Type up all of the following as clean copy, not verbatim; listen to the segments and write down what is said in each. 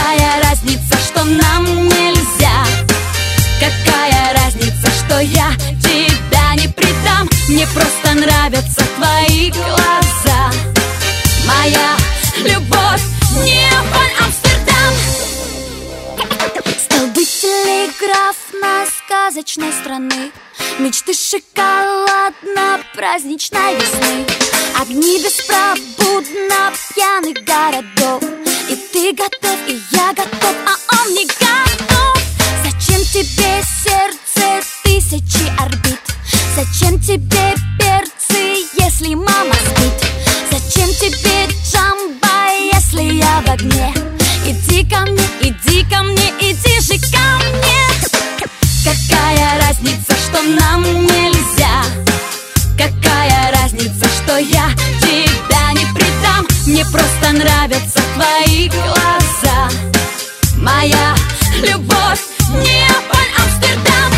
Какая разница, что нам нельзя? Какая разница, что я тебя не предам? Мне просто нравятся твои глаза. Моя любовь, Неаполь, Амстердам. Столбы телеграфной сказочной страны, мечты шоколадно-праздничной весны, огни беспробудно пьяных городов. И ты готов, и я готов, а он не готов. Зачем тебе сердце тысячи орбит? Зачем тебе перцы, если мама спит? Зачем тебе джамбо, если я в огне? Иди ко мне, иди ко мне, иди же ко мне. Какая разница, что нам нельзя? Какая разница, что я тебя не предам? Мне просто нравятся твои глаза. Моя любовь, Неаполь, Амстердам.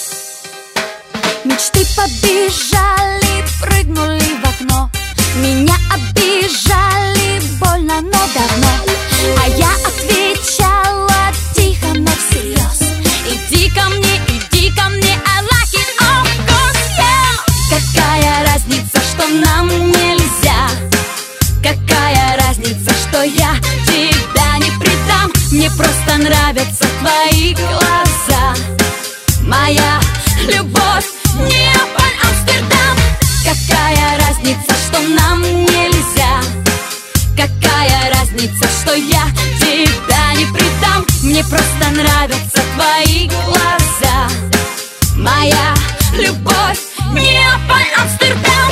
Мечты побежали, прыгнули в окно. Меня обижали, больно, но давно. А я отвечала тихо, но всерьез. Иди ко мне, I like it, of course, yeah. Какая разница, что нам нельзя? Какая разница, что я тебя не предам? Мне просто нравятся твои глаза. Моя любовь, Неаполь, Амстердам. Какая разница, что нам нельзя? Какая разница, что я тебя не предам? Мне просто нравятся твои глаза. Моя любовь, Неаполь, Амстердам.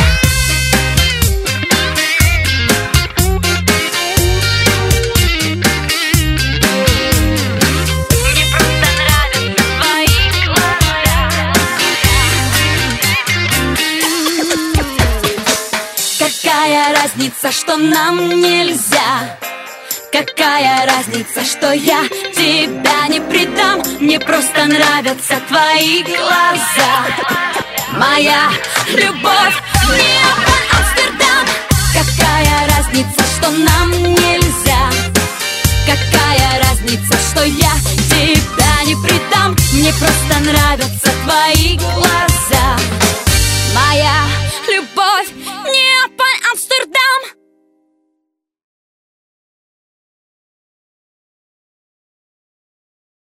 Мне просто нравятся твои глаза. Какая разница, что нам нельзя? Какая разница, что я тебя не предам? Мне просто нравятся твои глаза. Моя любовь, Неаполь, Амстердам. Какая разница, что нам нельзя?